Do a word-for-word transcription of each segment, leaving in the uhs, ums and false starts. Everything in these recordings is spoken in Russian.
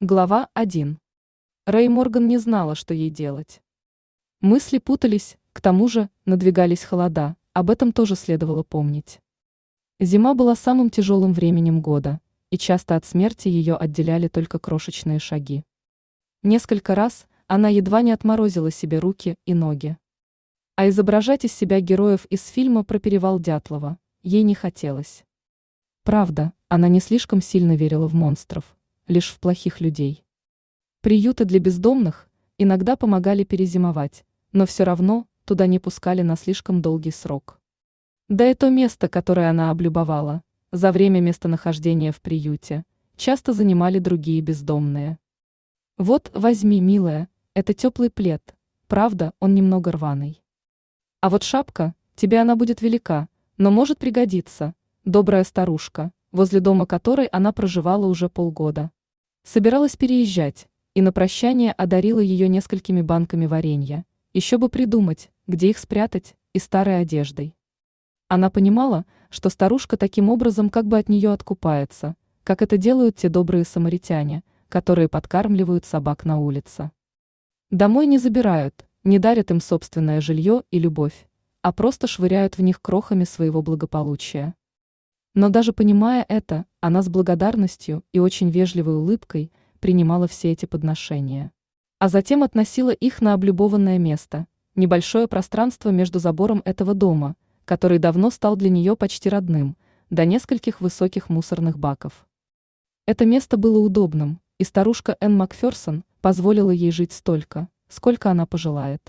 Глава один. Рэй Морган не знала, что ей делать. Мысли путались, к тому же надвигались холода, об этом тоже следовало помнить. Зима была самым тяжелым временем года, и часто от смерти ее отделяли только крошечные шаги. Несколько раз она едва не отморозила себе руки и ноги. А изображать из себя героев из фильма про перевал Дятлова ей не хотелось. Правда, она не слишком сильно верила в монстров, лишь в плохих людей. Приюты для бездомных иногда помогали перезимовать, но все равно туда не пускали на слишком долгий срок. Да и то место, которое она облюбовала, за время местонахождения в приюте, часто занимали другие бездомные. Вот, возьми, милая, это теплый плед, правда, он немного рваный. А вот шапка, тебе она будет велика, но может пригодиться, добрая старушка, возле дома которой она проживала уже полгода. Собиралась переезжать, и на прощание одарила ее несколькими банками варенья, еще бы придумать, где их спрятать, и старой одеждой. Она понимала, что старушка таким образом как бы от нее откупается, как это делают те добрые самаритяне, которые подкармливают собак на улице. Домой не забирают, не дарят им собственное жилье и любовь, а просто швыряют в них крохами своего благополучия. Но даже понимая это, она с благодарностью и очень вежливой улыбкой принимала все эти подношения. А затем относила их на облюбованное место, небольшое пространство между забором этого дома, который давно стал для нее почти родным, до нескольких высоких мусорных баков. Это место было удобным, и старушка Энн Макферсон позволила ей жить столько, сколько она пожелает.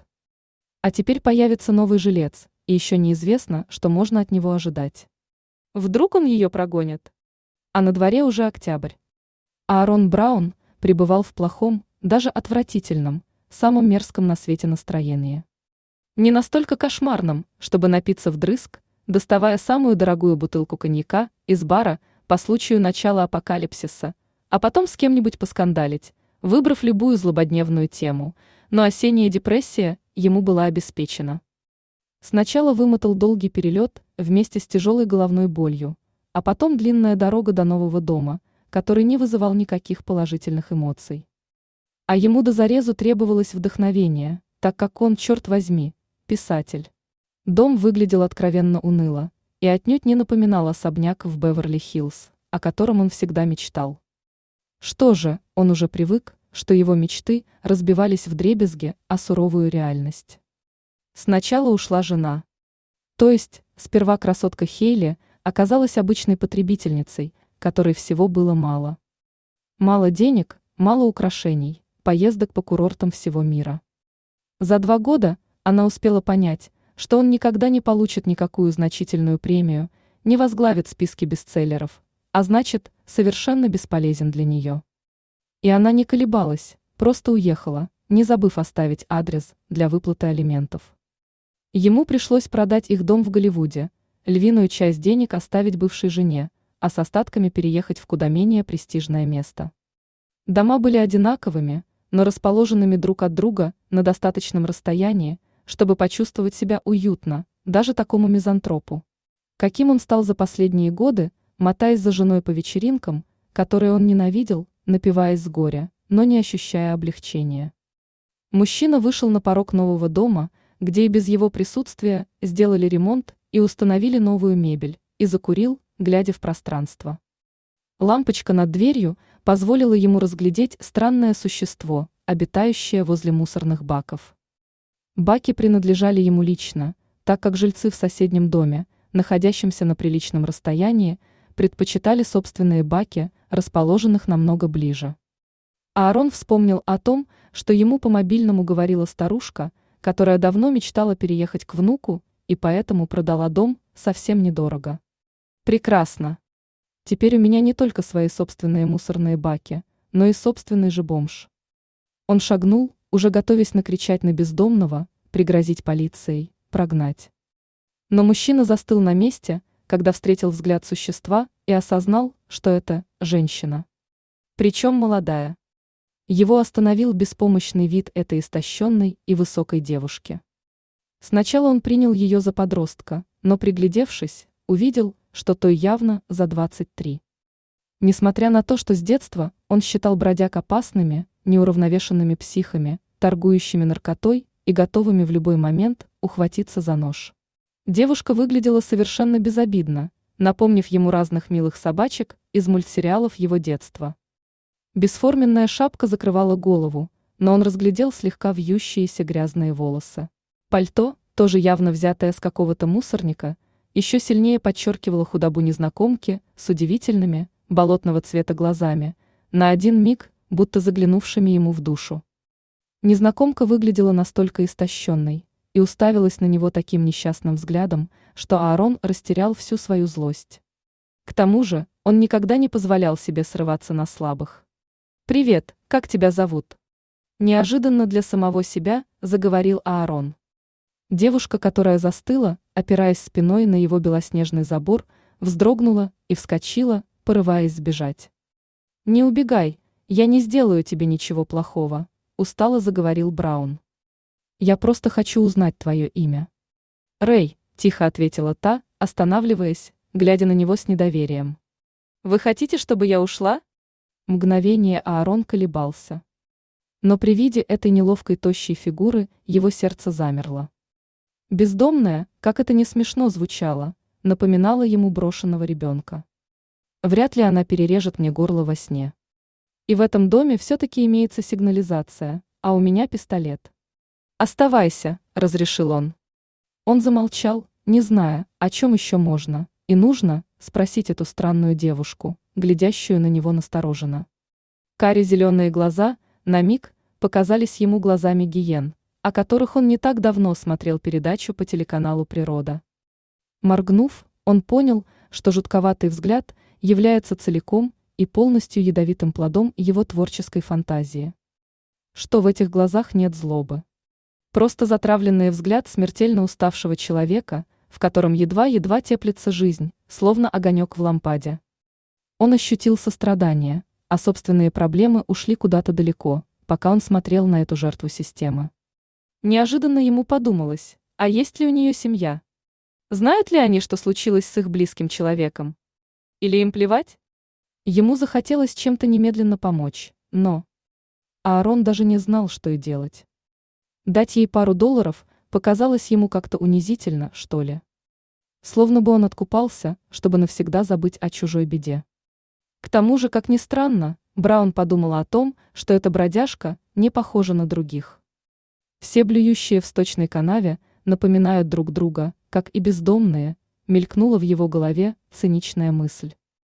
А теперь появится новый жилец, и еще неизвестно, что можно от него ожидать. Вдруг он ее прогонит? А на дворе уже октябрь. Аарон Браун пребывал в плохом, даже отвратительном, самом мерзком на свете настроении. Не настолько кошмарном, чтобы напиться вдрызг, доставая самую дорогую бутылку коньяка из бара по случаю начала апокалипсиса, а потом с кем-нибудь поскандалить, выбрав любую злободневную тему, но осенняя депрессия ему была обеспечена. Сначала вымотал долгий перелет вместе с тяжелой головной болью, а потом длинная дорога до нового дома, который не вызывал никаких положительных эмоций. А ему до зарезу требовалось вдохновение, так как он, черт возьми, писатель. Дом выглядел откровенно уныло и отнюдь не напоминал особняк в Беверли-Хиллз, о котором он всегда мечтал. Что же, он уже привык, что его мечты разбивались вдребезги о суровую реальность. Сначала ушла жена. То есть, сперва красотка Хейли оказалась обычной потребительницей, которой всего было мало. Мало денег, мало украшений, поездок по курортам всего мира. За два года она успела понять, что он никогда не получит никакую значительную премию, не возглавит списки бестселлеров, а значит, совершенно бесполезен для нее. И она не колебалась, просто уехала, не забыв оставить адрес для выплаты алиментов. Ему пришлось продать их дом в Голливуде, львиную часть денег оставить бывшей жене, а с остатками переехать в куда менее престижное место. Дома были одинаковыми, но расположенными друг от друга на достаточном расстоянии, чтобы почувствовать себя уютно, даже такому мизантропу. Каким он стал за последние годы, мотаясь за женой по вечеринкам, которые он ненавидел, напиваясь с горя, но не ощущая облегчения. Мужчина вышел на порог нового дома, где и без его присутствия сделали ремонт и установили новую мебель, и закурил, глядя в пространство. Лампочка над дверью позволила ему разглядеть странное существо, обитающее возле мусорных баков. Баки принадлежали ему лично, так как жильцы в соседнем доме, находящемся на приличном расстоянии, предпочитали собственные баки, расположенных намного ближе. Аарон вспомнил о том, что ему по мобильному говорила старушка, которая давно мечтала переехать к внуку и поэтому продала дом совсем недорого. Прекрасно. Теперь у меня не только свои собственные мусорные баки, но и собственный же бомж. Он шагнул, уже готовясь накричать на бездомного, пригрозить полицией, прогнать. Но мужчина застыл на месте, когда встретил взгляд существа и осознал, что это женщина. Причем молодая. Его остановил беспомощный вид этой истощенной и высокой девушки. Сначала он принял ее за подростка, но приглядевшись, увидел, что той явно за двадцать три. Несмотря на то, что с детства он считал бродяг опасными, неуравновешенными психами, торгующими наркотой и готовыми в любой момент ухватиться за нож. Девушка выглядела совершенно безобидно, напомнив ему разных милых собачек из мультсериалов его детства. Бесформенная шапка закрывала голову, но он разглядел слегка вьющиеся грязные волосы. Пальто, тоже явно взятое с какого-то мусорника, еще сильнее подчеркивало худобу незнакомки с удивительными, болотного цвета глазами, на один миг, будто заглянувшими ему в душу. Незнакомка выглядела настолько истощенной и уставилась на него таким несчастным взглядом, что Аарон растерял всю свою злость. К тому же он никогда не позволял себе срываться на слабых. «Привет, как тебя зовут?» Неожиданно для самого себя заговорил Аарон. Девушка, которая застыла, опираясь спиной на его белоснежный забор, вздрогнула и вскочила, порываясь сбежать. «Не убегай, я не сделаю тебе ничего плохого», – устало заговорил Браун. «Я просто хочу узнать твое имя». «Рэй», – тихо ответила та, останавливаясь, глядя на него с недоверием. «Вы хотите, чтобы я ушла?» Мгновение Аарон колебался. Но при виде этой неловкой тощей фигуры его сердце замерло. Бездомная, как это не смешно звучало, напоминала ему брошенного ребенка. Вряд ли она перережет мне горло во сне. И в этом доме все-таки имеется сигнализация, а у меня пистолет. «Оставайся», – разрешил он. Он замолчал, не зная, о чем еще можно и нужно спросить эту странную девушку, глядящую на него настороженно. Кари-зеленые глаза на миг показались ему глазами гиен, о которых он не так давно смотрел передачу по телеканалу «Природа». Моргнув, он понял, что жутковатый взгляд является целиком и полностью ядовитым плодом его творческой фантазии. Что в этих глазах нет злобы. Просто затравленный взгляд смертельно уставшего человека, в котором едва-едва теплится жизнь, словно огонек в лампаде. Он ощутил сострадание, а собственные проблемы ушли куда-то далеко, пока он смотрел на эту жертву системы. Неожиданно ему подумалось, а есть ли у нее семья? Знают ли они, что случилось с их близким человеком? Или им плевать? Ему захотелось чем-то немедленно помочь, но... Аарон даже не знал, что и делать. Дать ей пару долларов показалось ему как-то унизительно, что ли. Словно бы он откупался, чтобы навсегда забыть о чужой беде. К тому же, как ни странно, Браун подумала о том, что эта бродяжка не похожа на других. Все блюющие в сточной канаве напоминают друг друга, как и бездомные, мелькнула в его голове циничная мысль.